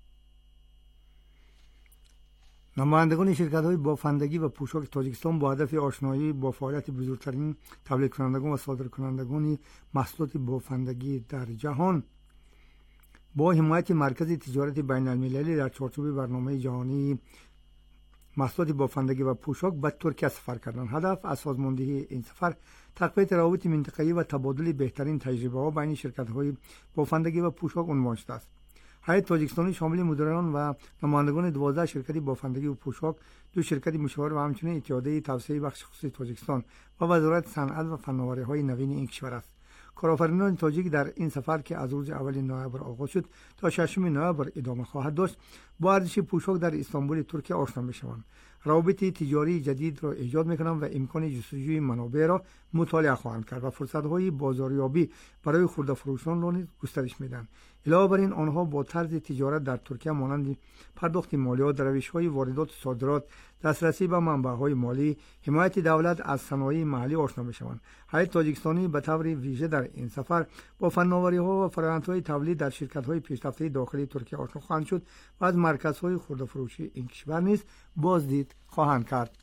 نمایندگان شرکت‌های بافندگی و پوشاک تاجیکستان با هدف آشنایی با فعالیت بزرگترین تولید کنندگان و صادرکنندگان محصولات بافندگی در جهان با حمایت مرکز تجارت بین المللی در چارچوب برنامه جهانی محصولات بافندگی و پوشاک به ترکیه سفر کردند. هدف از سازماندهی این سفر تقویت روابط منطقه‌ای و تبادل بهترین تجربه‌ها بین شرکت‌های بافندگی و پوشاک عنوان شده است. هیئت تاجیکستانی شامل مدیران و نمایندگان 12 شرکت بافندگی و پوشاک، 2 شرکت مشاور و همچنین اتحادیه توسعه بخش خصوصی تاجیکستان و وزارت صنعت و فناوری‌های نوین این کشور است. کارآفرینان تاجیک در این سفر که از روز اول نوامبر آغاز شد تا 6 نوامبر ادامه خواهد داشت، با ارزش پوشاک در استانبول ترکیه آشنا می‌شوند. روابط تجاری جدید را ایجاد می‌کنند و امکان جستجوی منابع را مطالعه خواهند کرد و فرصت‌های بازاریابی برای خورده‌فروشان را نیز گسترش می‌دهند. علاوه بر این آنها با طرز تجارت در ترکیه مانند پرداخت مالیات، روش‌های واردات و صادرات، دسترسی به منبع‌های مالی، حمایت دولت از صنایع محلی آشنا می‌شوند. هیئت تاجیکستانی به طور ویژه در این سفر با فناوری‌ها و فرآیندهای تولید در شرکت‌های پیشرفته داخلی ترکیه آشنا خواهند شد و از مرکزهای خورده‌فروشی این کشور نیز بازدید خواهند کرد.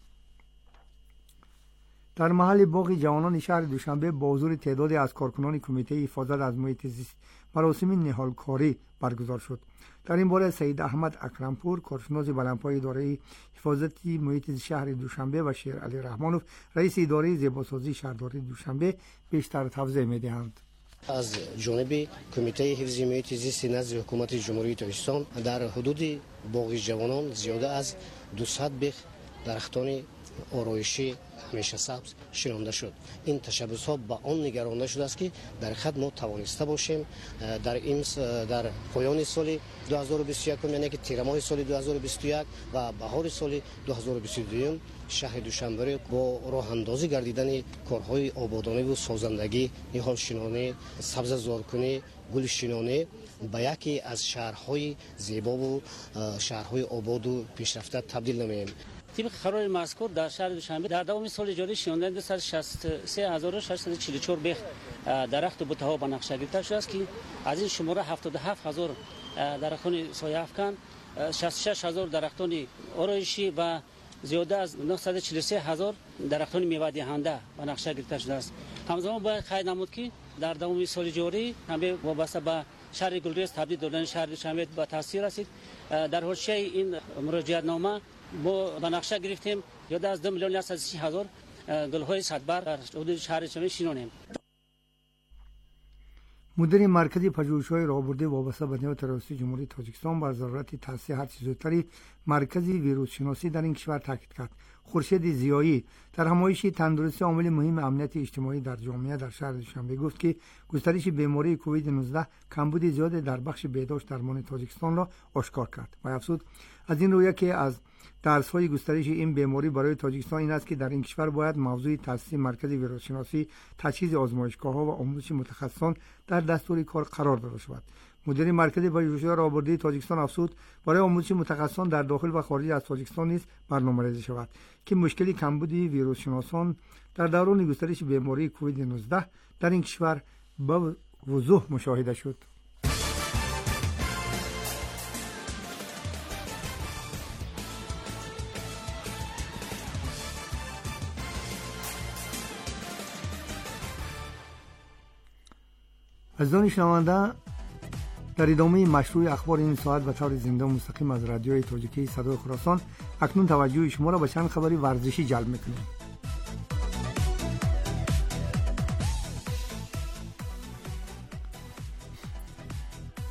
در محل باغ جوانان شهر دوشنبه با حضور تعدادی از کارکنان کمیته حفاظت از محیط زیست مراسم نهالکاری برگزار شد. در این باره سید احمد اکرمپور، کارشناس بلندپای اداره حفاظت محیط شهر دوشنبه و شیر علی رحمانوف، رئیس اداره زیباسازی شهرداری دوشنبه بیشتر توضیح می‌دهند. از جانب کمیته حفظ محیط زیست نزد حکومت جمهوری تاجیکستان در حدود باغ جوانان زیاده از 200 بیخ درختان آرایشی همیشه سبز شنانده شد. این تشبس ها به آن نگرانده شده است که در حقیقت ما توانسته باشیم در پایان سال 2021 یعنی که تیر ماه سال 2021 و بهار سال 2022 شهر دوشنبه با راه اندازی گردیدن کارهای آبادانی و سازندگی، نهال شینانه، سبز زارکنی، گل شینانه به یکی از شهرهای زیبا و شهرهای آباد و پیشرفته تبدیل نماییم. طبق قرار مذکور در شهر دوشنبه در دوام سال جاری شناندن 263644 بیخ درخت و بوته ها به نقشه گرفته شده است که از این شماره 77000 درختان سایه افکن، 66000 درختان آرایشی و زیاده از 943000 درختان میوه دهنده به نقشه گرفته شده است. همزمان باید قید نمود که در دوام سال جاری همه وابسته به شهر گلریز تبدیل دادن شهر دوشنبه به تاثیر رسید. در حاشیه این مراجعت نامه ما به نقشه گرفتیم زیاده از 2,130,000 گل‌های صدبر در حدود شهر دوشنبه شینانیم. مدیر مرکزی پژوهش‌های راهبردی وابسته به نیروی تروریستی جمهوری تاجیکستان بر ضرورت تأسیس هر چه زودتری مرکزی ویروس شناسی در این کشور تاکید کرد. خورشید زیایی در همایش تندرستی عامل مهم امنیت اجتماعی در جامعه در شهر دوشنبه گفت که گسترش بیماری کووید 19 کمبود زیاد در بخش بهداشت درمان تاجیکستان را آشکار کرد و افزود از این رویه که از درس‌های گسترش این بیماری برای تاجیکستان این است که در این کشور باید موضوع تأسیس مرکز ویروس شناسی، تجهیز آزمایشگاه‌ها و آموزش متخصصان در دستور کار قرار داده شود. مدیر مرکز پژوهش‌های راهبردی تاجیکستان افزود برای آموزش متخصصان در داخل و خارج از تاجیکستان نیز برنامه‌ریزی شود که مشکلی کمبود ویروس شناسان در دوران گسترش بیماری کووید 19 در این کشور به وضوح مشاهده شد. عزیزان شنونده، در ادامه مشروع اخبار این ساعت به طور زنده و مستقیم از رادیوی تاجیکی صدای خراسان اکنون توجه شما را به چند خبری ورزشی جلب می‌کنیم.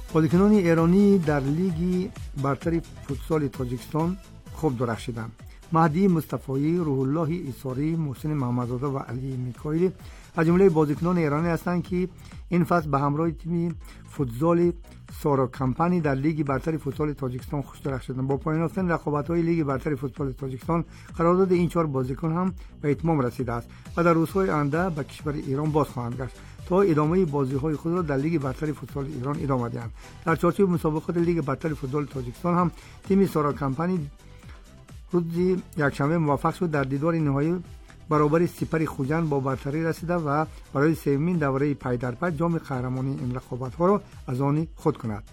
بازیکنان ایرانی در لیگ برتر فوتسال تاجیکستان خوب درخشیدند. مهدی مصطفی، روح الله ایساری، محسن محمدزاده و علی میکائیلی از جمله بازیکنان ایرانی هستند که این فصل به همراه تیم فوتزال سارا کمپانی در لیگ برتر فوتبال تاجیکستان خوش‌درخت شدند. با پایان یافتن رقابت‌های لیگ برتر فوتبال تاجیکستان، قرارداد این 4 بازیکن هم به اتمام رسیده است و در روزهای آینده به کشور ایران باز خواهند گشت تا ادامه بازی‌های خود را در لیگ برتر فوتبال ایران ادامه دهند. در چارچوب مسابقات لیگ برتر فوتبال تاجیکستان هم تیم سارا کمپانی روز یکشنبه موفق شد در دیدار نهایی برابر سپر خوجند با برتری رسیده و برای سومین دوره پی در پی جام قهرمانی این رقابت‌ها را از آن خود کند.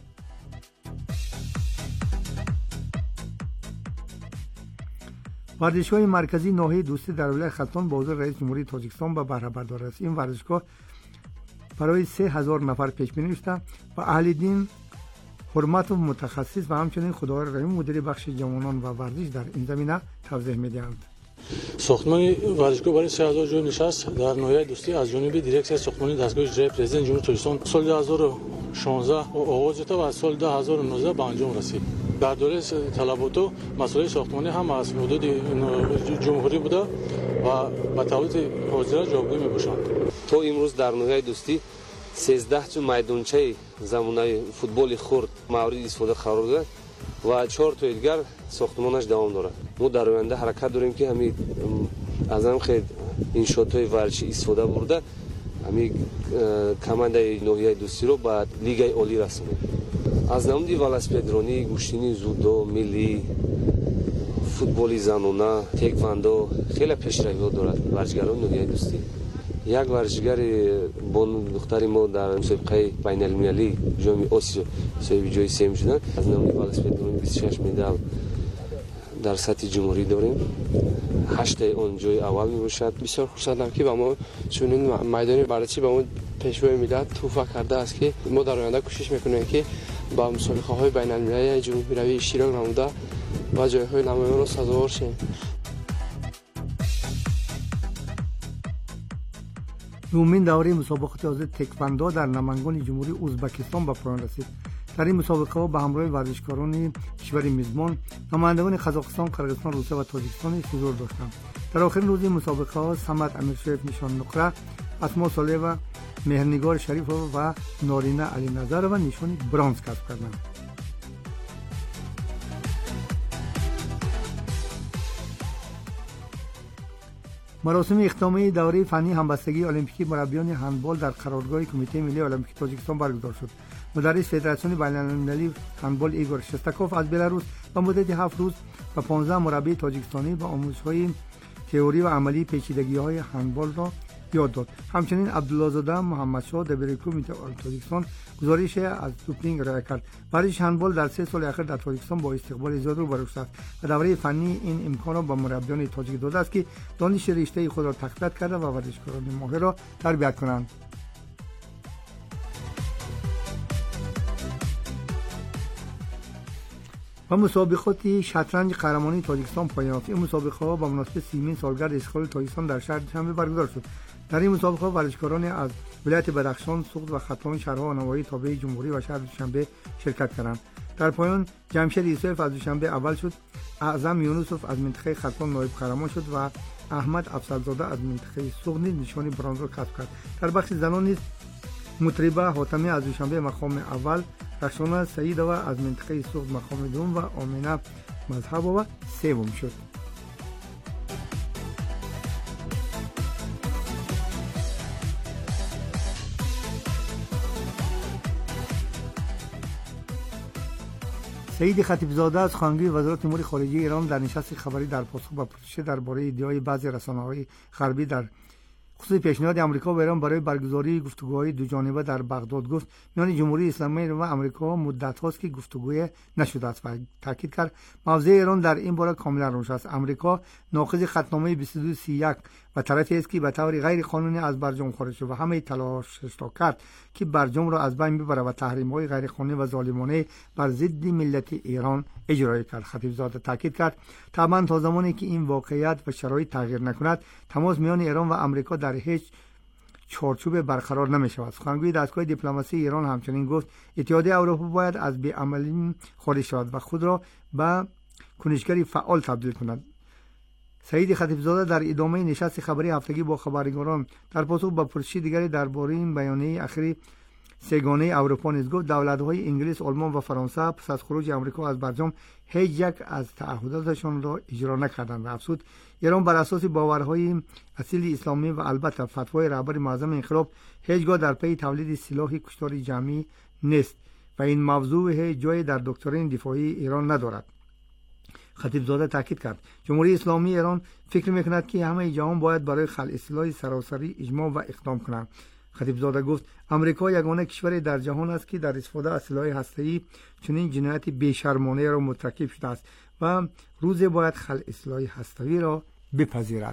ورزشگاه مرکزی ناحیه دوستی در ولایت خلتان با حضور رئیس جمهوری تاجیکستان به بهره برداری است. این ورزشگاه برای 3000 نفر پیش بینی شده و اهل دین، حرمت و متخصص و همچنین خداوند رحیم مدیر بخش جوانان و ورزش در این زمینه توضیح می‌دهند. ساختمان ورزشگاه برای 3000 جای نشست در ناحیه دوستی از جانب دیرکسیون ساختمانی دستگاه اجرایی پرزیدنت جمهوری تاجیکستان سال 2016 آغاز شد و سال 2019 به انجام رسید. در دوره طلبات و مسائل ساختمانی هم از حدود جمهوری بوده و به تولید حاضر جوابگوی میباشند. تا امروز در ناحیه دوستی 13 تا میدانچه زمانه فوتبال خرد مورد استفاده قرار داده و 4 تا دیگر ساختمانش دوام دارد. ما در آینده حرکت داریم که همین از هم خیلی انشاءات ورزشی استفاده برده همین کمانده ناحیه دوستی رو به لیگ عالی رسونیم. از نمودی ولسپیدرانی، گوشتینی، زودو، ملی، فوتبالی زنانه، تکواندو خیلی پیشروی دارد ورزشگران ناحیه دوستی. یک ورزشگر با دختری ما در مسابقه بین المللی جام آسیا صاحب جای سوم شدن. از نمودی ولسپیدرانی 26 مدال در سطح جمهوری داریم. 8 اون جای اول میباشد. بسیار خوشحالم که با ما چنین میدان ورزشی به ما پیشوای ملت توفیق کرده است که ما در آینده کوشش میکنیم که با مسابقه های بین المللی جنوبی روی اشتراک نموده و جایهای نمایان را سزاوار شیم. دومین دوره مسابقات آزاد تکواندو در نمنگان جمهوری ازبکستان به پایان رسید. در این مسابقه ها به همراه ورزشکاران کشور میزبان، نمایندگان قزاقستان، قرقیزستان، روسیه و تاجیکستان حضور داشتند. در آخرین روز مسابقه ها صمد امیرشریف نشان نقره، اسما صالح و مهرنگار شریف و نارینه علی نظر و نشان برنز کسب کردند. مراسم اختتامیه دوره فنی همبستگی المپیکی مربیان هندبال در قرارگاه کمیته ملی المپیک تاجیکستان برگزار شد. مدرس فدراسیون بین‌المللی هندبال ایگور شستاکوف از بلاروس به مدت 7 روز و 15 مربی تاجیکستانی با آموزش‌های تئوری و عملی پیچیدگی‌های هندبال را یاد داد. همچنین عبدالله‌زاده محمدشاه دبیر کمیته تاجیکستان گزارش از دوپینگ ارائه کرد. ورزش هندبال در 3 سال اخیر در تاجیکستان با استقبال زیاد روبرو شده است و دوره فنی این امکان را به مربیان تاجیک داده است که دانش رشته خود را تقویت کرده و ورزشکاران ماهر را تربیت کنند. و مسابقات شطرنج قهرمانی تاجیکستان پایان یافت. این مسابقه ها با مناسبت 30مین سالگرد اشغال تاجیکستان در شهر دوشنبه برگزار شد. در این مسابقه ورزشکاران از ولایت بدخشان، سوخت و خرطوم شهرها و نواحی تابع جمهوری و شهر دوشنبه شرکت کردند. در پایان جمشید یوسف از دوشنبه اول شد، اعظم یونسوف از منطقه خرطوم نایب قهرمان شد و احمد افضلزاده از منطقه سوخت نشان برنز را کسب کرد. در بخش زنان نیز مطربه حاتمی از دوشنبه مقام اول، رخشانه سعیدова از منطقه سوخت مقام دوم و آمینه مذهبova سوم شد. سعید خطیبزاده از سخنگوی وزارت امور خارجه ایران در نشست خبری در پاسخ به پرسش درباره ادعای بعضی رسانه‌های غربی در خصوص پیشنهاد آمریکا و ایران برای برگزاری گفتگوهای دوجانبه در بغداد گفت میان جمهوری اسلامی و آمریکا مدت هاست که گفتگوی نشده است و تاکید کرد موضع ایران در این باره کاملا روشن است. آمریکا ناقض خطنامه 2231 و طرفی است که به طور غیر قانونی از برجام خارج شد و همه تلاشش را کرد که برجام را از بین ببرد و تحریم‌های غیر قانونی و ظالمانه بر ضد ملت ایران اجرا کرد. خطیبزاده تاکید کرد طبعا تا زمانی که این واقعیت و شرایط تغییر نکند تماس میان ایران و آمریکا در هیچ چارچوب برقرار نمی‌شود. سخنگوی دستگاه دیپلماسی ایران همچنین گفت اتحادیه اروپا باید از بی‌عملی خارج شود و خود را به کنشگری فعال تبدیل کند. سعید خطیبزاده در ادامه نشست خبری هفتگی با خبرنگاران در پاسخ به پرسش دیگری درباره این بیانیه اخیر سگانه اروپا نیز گفت دولت‌های انگلیس، آلمان و فرانسه پس از خروج آمریکا از برجام هیچ یک از تعهداتشان را اجرا نکردند و افزود ایران بر اساس باورهای اصیل اسلامی و البته فتوای رهبر معظم انقلاب هیچگاه در پی تولید سلاح کشتار جمعی نیست و این موضوع هیچ جای در دکترین دفاعی ایران ندارد. خطیبزاده تاکید کرد جمهوری اسلامی ایران فکر میکند که همه جهان باید برای خلع سلاح سراسری اجماع و اقدام کنند. خطیبزاده گفت امریکا یگانه کشور در جهان است که در استفاده از سلاح هسته‌ای چنین جنایت بیشرمانه را مرتکب شده است و روزی باید خلع سلاح هسته‌ای را بپذیرد.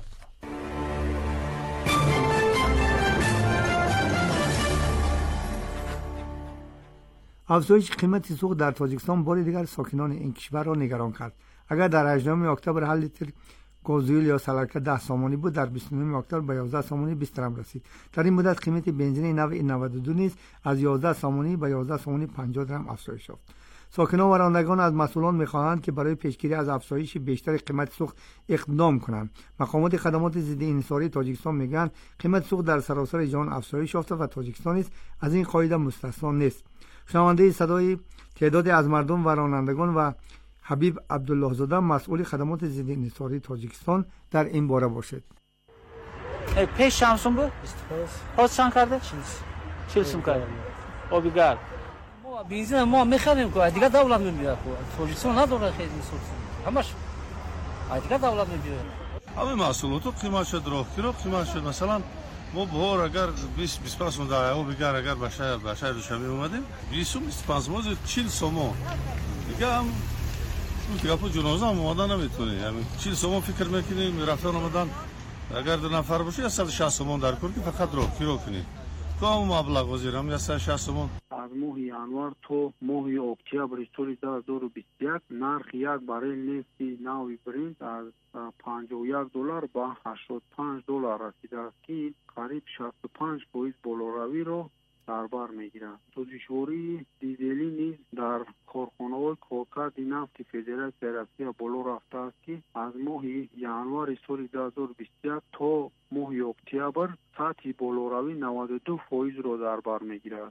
افزایش قیمت سوخت در تاجیکستان بار دیگر ساکنان این کشور را نگران کرد. اگر در 18 اکتبر هر لیتر گازوئیل یا سالارکه 10 سامانی بود، در 29 اکتبر به 11 سامانی 20 درم رسید. در این مدت قیمت بنزین نو 92 نیز از 11 سامانی به 11 سامانی 50 درم افزایش یافت. ساکنان و رانندگان از مسئولان می‌خواهند که برای پیشگیری از افزایش بیشتر قیمت سوخت اقدام کنند. مقامات خدمات ضد انحصاری تاجیکستان میگن قیمت سوخت در سراسر جهان افزایش یافته و تاجیکستان نیز از این قاعده مستثنا نیست. شنونده صدای تعدادی از مردم و رانندگان و حبیب عبدالله زاده مسئول خدمات ضد انحصاری تاجیکستان در این باره باشد. پیش شمسون بود؟ پاس چند کرده؟ 40 سوم کرده. آبی گرد. ما بنزین ما میخریم که دیگه دولت میده. تاجیکستان نداره خیلی سوخت. همش دیگه دولت میده. همه مسئولات قیمت شد رو قیمت شد. مثلا ما بهار اگر 20 25 سوم در آب بگیر اگر باشه دوشنبه اومدیم 20 سوم 25 موز 40 سوم دیگه هم دیگه پول جنازه هم اومدن نمیتونه. یعنی 40 سوم فکر میکنیم رفتن اومدن اگر دو نفر باشه 160 سوم در کار که فقط رو کیلو کنی کام مبلغ وزیرم 160 سوم. از ماه январ تا ماه اکتبر سال 2021 نرخ یک بارل نفت نوی برنت از 51 دلار به 85 دلار رسیده است که قریب 65% بالاروی را در بر میگیرد. دشواری دیزلی نیز در کارخانه‌های کارکرد نفت فدراسیون روسیه بالا رفته است که از ماه январ سال 2021 تا ماه اکتبر سطح بالاروی 92% را در بر میگیرد.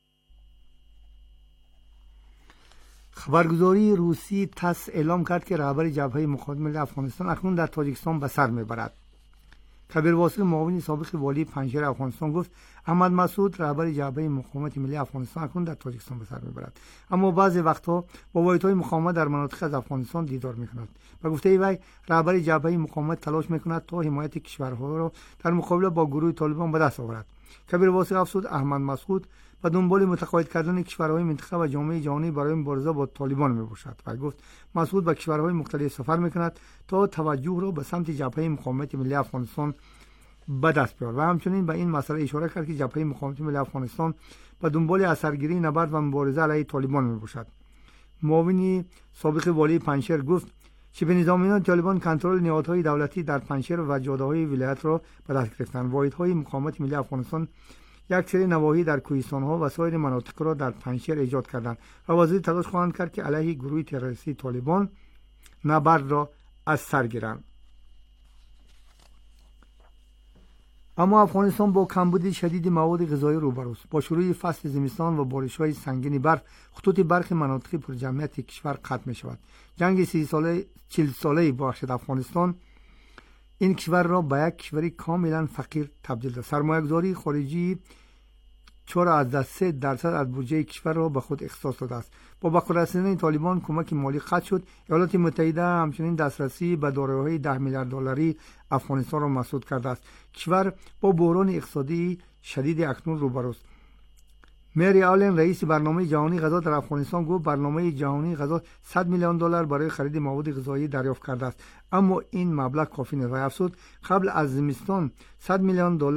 خبرگزاری روسی تاس اعلام کرد که رهبر جبهه مقاومت ملی افغانستان اکنون در تاجیکستان به سر میبرد. کبیر واسق معاون سابق والی پنجشیر افغانستان گفت احمد مسعود رهبر جبهه مقاومت ملی افغانستان اکنون در تاجیکستان به سر میبرد، اما بعضی وقتها با واحدهای مقاومت در مناطق از افغانستان دیدار میکند. به گفته وی رهبر جبهه مقاومت تلاش میکند تا حمایت کشورها را در مقابله با گروه طالبان به دست آورد. کبیر واسق افزود احمد مسعود به دنبال متقاعد کردن کشورهای منطقه و جامعه جهانی برای مبارزه با طالبان میباشد و گفت مسعود به کشورهای مختلف سفر میکند تا توجه را به سمت جبهه مقاومت ملی افغانستان به دست بیاورد و همچنین به این مسئله اشاره کرد که جبهه مقاومت ملی افغانستان به دنبال اثرگیری نبرد و مبارزه علیه طالبان میباشد. معاون سابق والی پنجشیر گفت شبه نظامیان طالبان کنترل نهادهای دولتی در پنجشیر و جاده‌های ولایت را به دست گرفتند. واحدهای مقاومت ملی افغانستان یک سری نواحی در کوهستان‌ها و سایر مناطق را در پنجشیر ایجاد کردند و وزیر تلاش خواهند کرد که علیه گروه تروریستی طالبان نبرد را از سر گیرند. اما افغانستان با کمبود شدید مواد غذایی روبروست. با شروع فصل زمستان و بارش‌های سنگین برف خطوط برق مناطق پرجمعیت کشور قطع می‌شود. جنگ 40 ساله بخش افغانستان این کشور را به یک کشوری کاملا فقیر تبدیل کرد. سرمایه‌گذاری خارجی 4.3% از بودجه کشور را به خود اختصاص داده است. با بقا رسیدن طالبان کمک مالی قطع شد. ایالات متحده همچنین دسترسی به دارایی‌های 10 میلیارد دلاری افغانستان را مسدود کرده است. کشور با بحران اقتصادی شدید اکنون روبروست. مری آلن رئیس برنامه جهانی غذا در افغانستان گفت برنامه جهانی غذا 100 میلیون دلار برای خرید مواد غذایی دریافت کرده است، اما این مبلغ کافی نیست و افزود قبل از زمستان 100 میلیون دلار